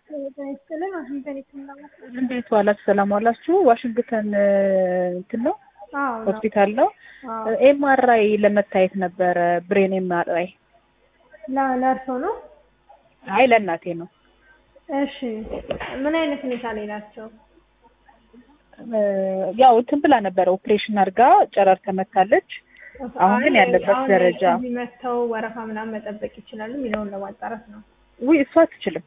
በተለይ ዋሽንግተን ይተናል። እንዴት ዋላችሁ? ሰላም ዋላችሁ? ዋሽንግተን እንትን ነው ሆስፒታል ነው። ኤምአርአይ ለመታየት ነበረ። ብሬን ኤምአርአይ ለእርሶ ነው? አይ ለእናቴ ነው። እሺ ምን አይነት ሁኔታ ላይ ናቸው? ያው እንትን ብላ ነበረ ኦፕሬሽን አድርጋ ጨረር ተመታለች። አሁን ግን ያለበት ደረጃ መተው ወረፋ ምናምን መጠበቅ ይችላሉ የሚለውን ለማጣራት ነው። ውይ እሷ አትችልም።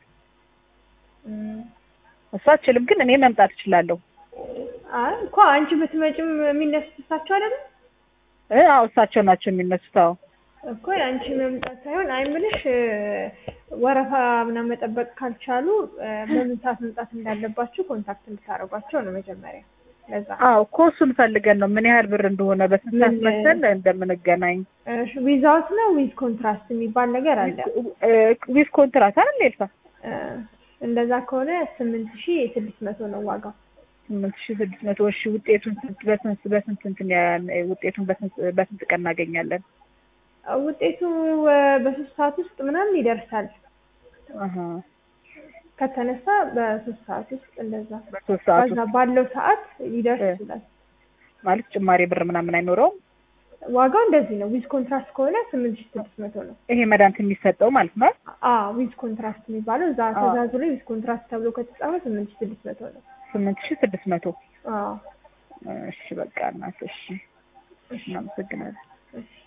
እሷ አትችልም፣ ግን እኔ መምጣት እችላለሁ። አይ እኮ አንቺ ብትመጪም የሚነሱት እሳቸው አይደለም? አዎ እሳቸው ናቸው የሚነሱት። አዎ እኮ አንቺ መምጣት ሳይሆን አይምልሽ ወረፋ ምናምን መጠበቅ ካልቻሉ በምን ሰዓት መምጣት እንዳለባችሁ ኮንታክት እንድታረጓቸው ነው መጀመሪያ። ለዛ አዎ እኮ እሱን ፈልገን ነው ምን ያህል ብር እንደሆነ በስንት ሰዓት መሰል እንደምንገናኝ። እሺ ዊዛውት ነው ዊዝ ኮንትራስት የሚባል ነገር አለ። ዊዝ ኮንትራስት አይደል ኤልሳ? እንደዛ ከሆነ 8600 ነው ዋጋው። 8600። እሺ ውጤቱን በስንት ቀን እናገኛለን? ውጤቱ በ3 ሰዓት ውስጥ ምናምን ይደርሳል። ከተነሳ በ3 ሰዓት ውስጥ እንደዛ በ3 ሰዓት ውስጥ ባለው ሰዓት ሊደርስ ይችላል። ማለት ጭማሪ ብር ምናምን አይኖረውም? ዋጋው እንደዚህ ነው። ዊዝ ኮንትራስት ከሆነ 8600 ነው። ይሄ መድኃኒት የሚሰጠው ማለት ነው? ዊዝ ኮንትራስት የሚባለው እዛ ተዛዙ ላይ ዊዝ ኮንትራስት ተብሎ ከተጻፈ 8600 ነው። 8600። አዎ እሺ በቃ እናት። እሺ እናመሰግናለን።